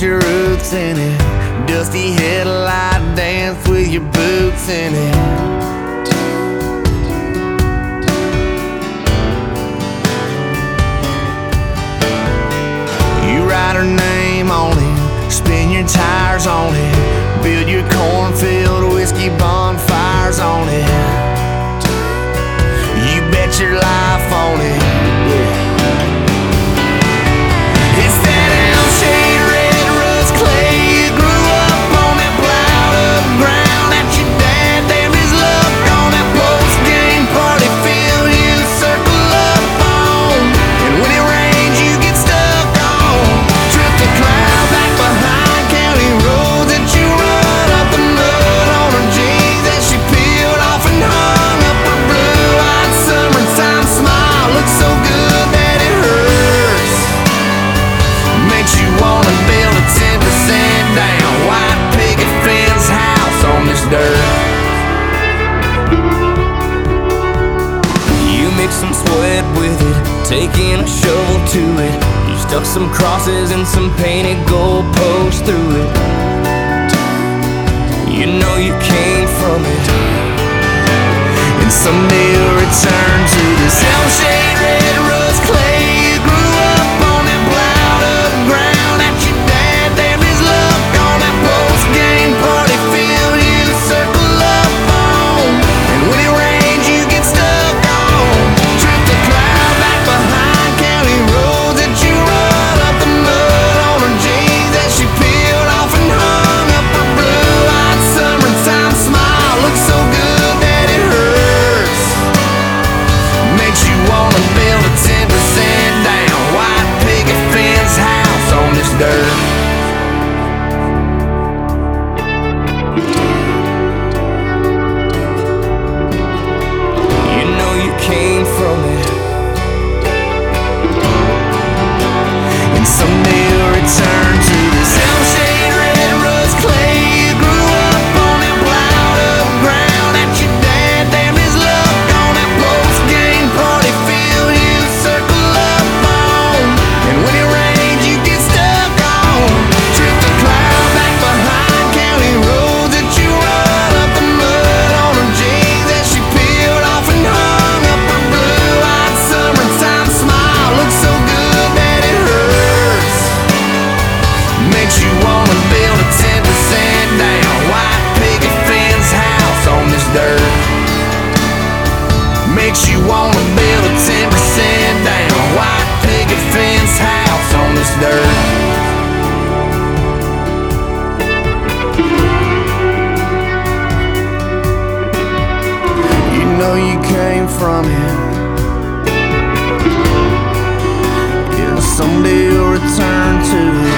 plant your roots in it. Dusty headlight dance with your boots in it. You write her name on it, spin your tires on it, build your cornfield whiskey bonfires on it. You bet your life on it. Yeah. It's that L-shaped red rust clay. You grew up on that plowed up ground that your dad damned his luck on. That post-game party field you circle up on, and when it rains you get stuck on. Trip the cloud back behind county roads that you run up the mud on her jeans that she peeled off and hung up her blue-eyed summertime smile. Looks so good that it hurts. Makes you wanna build a 10% down white picket fence house on this dirt. You mix some sweat with it, taking a shovel to it. You stuck some crosses and some painted gold posts through it. You know you came from it, and someday you'll return to this L-shaped red rust clay. You grew up on that plowed up ground that your dad damned his luck on. That post-game party field you circle up on, and when it rains you get stuck on. Trip the cloud back behind county roads that you run up the mud on her jeans that she peeled off and hung up her blue-eyed summertime smile. Looks so good that it hurts. Makes you wanna build a 10% down white picket fence house on this dirt. You know you came from it, and someday you'll return to this L-shaped red rust clay. You grew up on that plowed up ground that your dad damned his luck on. That post-game party field you circle up on, and when it rains you get stuck on. Trip the cloud back behind county roads that you run up the mud on her jeans that she peeled off and hung up her blue-eyed summertime smile. Looks so good that it hurts. Makes you wanna build a 10% down white picket fence house on this dirt. Makes you wanna build a 10% down white picket fence house on this dirt. You know you came from it, yeah, someday you'll return to it.